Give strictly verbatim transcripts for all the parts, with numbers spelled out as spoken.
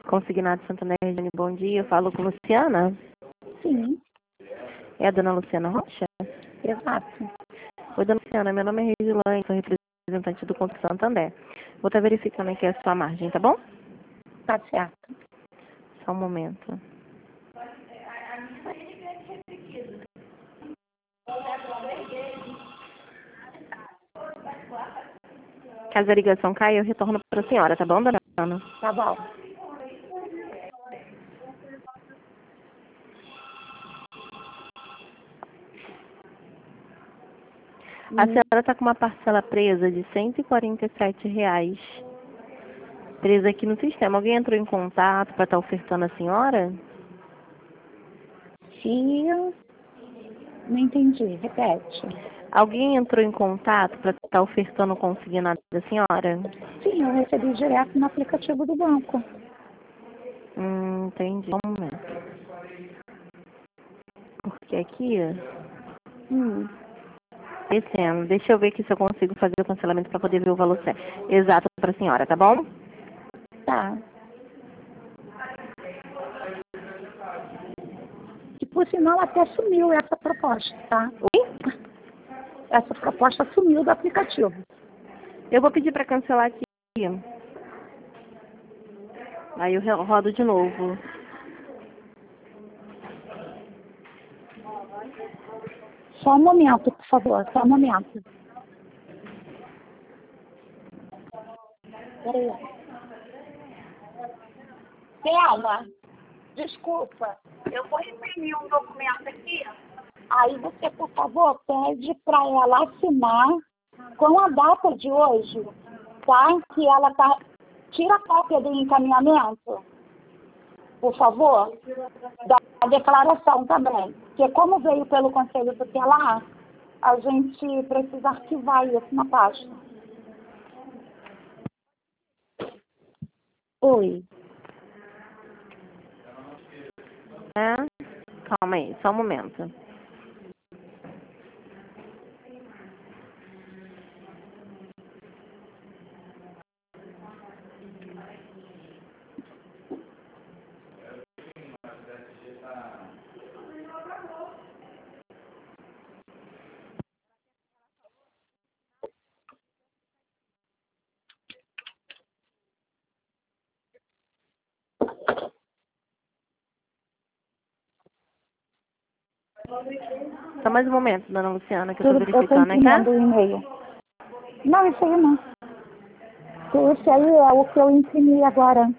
Consignado Santander, Regiane, bom dia. Eu falo com Luciana. Sim, É a dona Luciana Rocha? exato. Oi, dona Luciana, meu nome é Regiane, sou representante do Conto Santander. Vou estar verificando aqui a sua margem, tá bom? Tá certo. Só um momento. Caso a ligação caia, eu retorno para a senhora, tá bom, dona Ana? Tá bom. A senhora está com uma parcela presa de cento e quarenta e sete reais. Presa aqui no sistema. Alguém entrou em contato para estar ofertando a senhora? Sim, não entendi. Repete. Alguém entrou em contato para estar ofertando o consignado da senhora? Sim, eu recebi direto no aplicativo do banco. Hum, entendi. Um momento. Porque aqui, Hum, descendo, deixa eu ver aqui se eu consigo fazer o cancelamento para poder ver o valor certo. Exato para a senhora, tá bom? tá. E por sinal até sumiu essa proposta, tá? Oi? Essa proposta sumiu do aplicativo. Eu vou pedir para cancelar aqui. Aí eu ro- rodo de novo. Só um momento, por favor, só um momento. Peraí. Bela, desculpa, eu vou imprimir um documento aqui. Aí você, por favor, pede para ela assinar com a data de hoje, tá? Que ela tá. Tira a cópia do encaminhamento, por favor, da declaração também. Porque como veio pelo Conselho Tutelar, a gente precisa arquivar isso na pasta. Oi. É? Calma aí, só um momento. Só mais um momento, dona Luciana, que eu tô Tudo, eu estou verificando, né, imprimindo tá? o e-mail. Não, isso aí não. Esse aí é o que eu imprimi agora.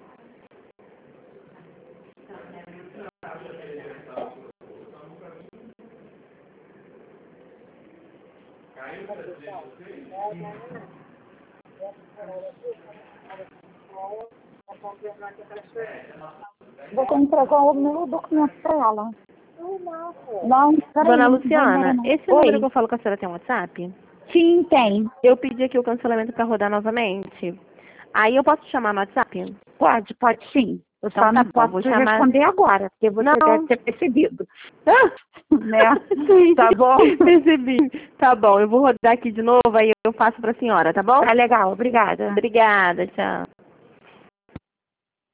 Você entregou o meu documento para ela. Não, peraí, Dona não vai embora Luciana, não. esse número que Oi? eu falo com a senhora tem um WhatsApp? Sim, tem. Eu pedi aqui o cancelamento para rodar novamente. Aí eu posso te chamar no WhatsApp? Pode, pode sim. Eu Então só tá não bom, posso vou te chamar. responder agora, porque você deve Não. ter percebido. Né? Sim, Tá bom? percebi. Tá bom, eu vou rodar aqui de novo, aí eu faço pra senhora, tá bom? Tá legal, obrigada. Obrigada, tchau.